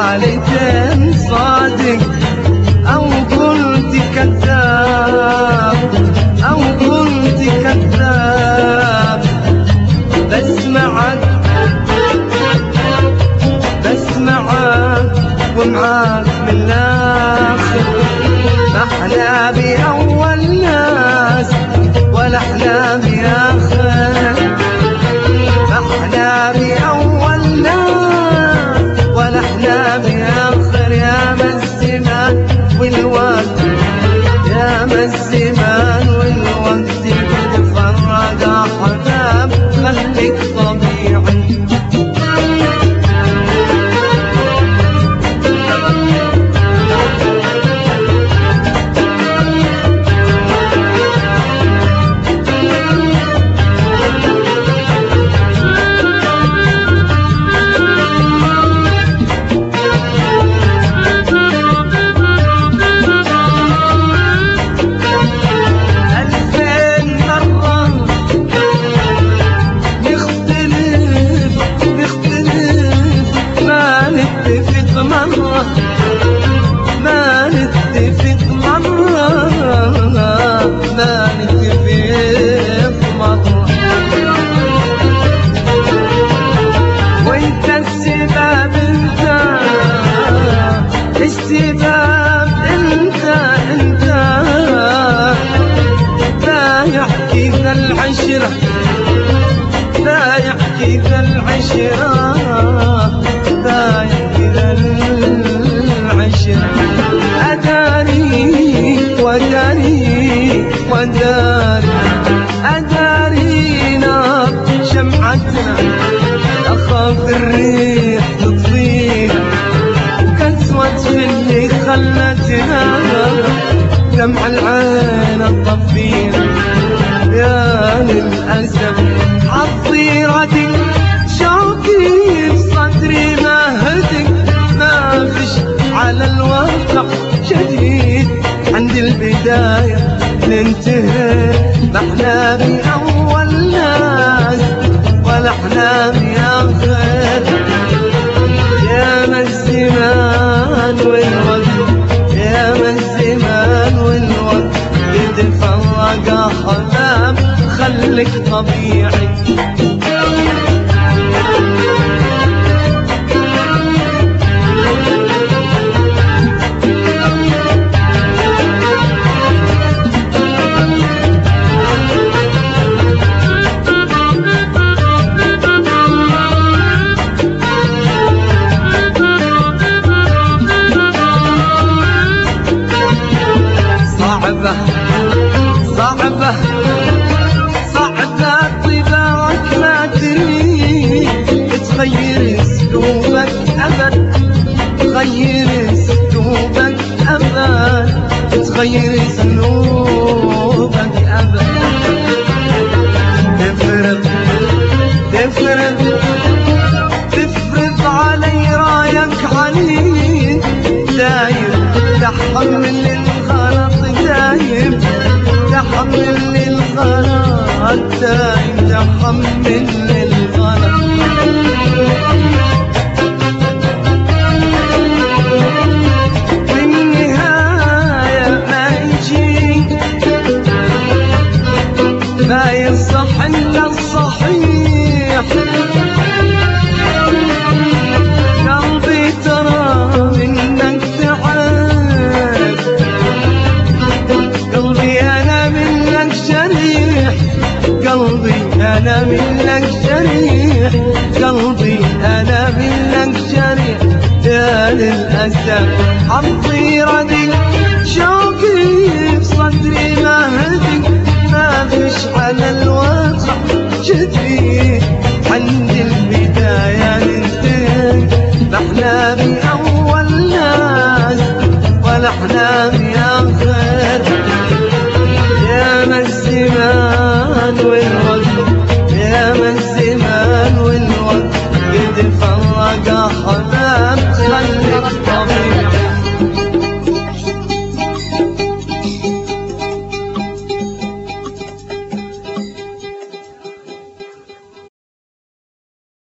حالتين صادق أو كنت كذاب أو كنت كذاب، بسمعك ومعاك من الآخر، ما أحلامي أول ناس ولا أحلامي آخر، ما أحلامي أول ناس ولا أحلامي آخر. يا ما الزمان والوقت، يا ما الزمان والوقت تفرق أحلام، خليك طبيعي. ما نتفق مرة، ما نتفق مرة، وانت السبب، انت السبب، انت لا يحكي ذا العشرة، لا يحكي ذا العشرة، لا يحكي ذا العشرة. أداري نار شمعتنا، أخاف الريح تطفينا، وكسوة في اللي خلتنا دمع العين تطفينا. يا للأسف عالطيرة شوقي بصدري ما هدك، ما فيش على الواقع شديد، عند البداية ننتهي، ما أحلامي أول ناس ولا أحلامي آخر. يا ما الزمان والوقت، يا ما الزمان والوقت بتفرق أحلام، خليك طبيعي. صعبة طباعك ما تريد تغير اسلوبك أبد، تغير اسلوبك أبد، تغير اسلوبك أبد. تفرض علي رايك عنيد، دايم تحمل الغلط، دايم تحمل الغلط، دايم تحمل الغلط. بالنهاية ما يجي، ما يصح إلا الصحيح. قلبي ترى منك تعب، قلبي أنا منك جريح، قلبي أنا منك جريح، قلبي أنا منك جريح. يا للأسف عالطيرة دي شوقي بصدري ما هدي، ما فيش على الواقع جديد، عند البداية ننتهي، ما أحلامي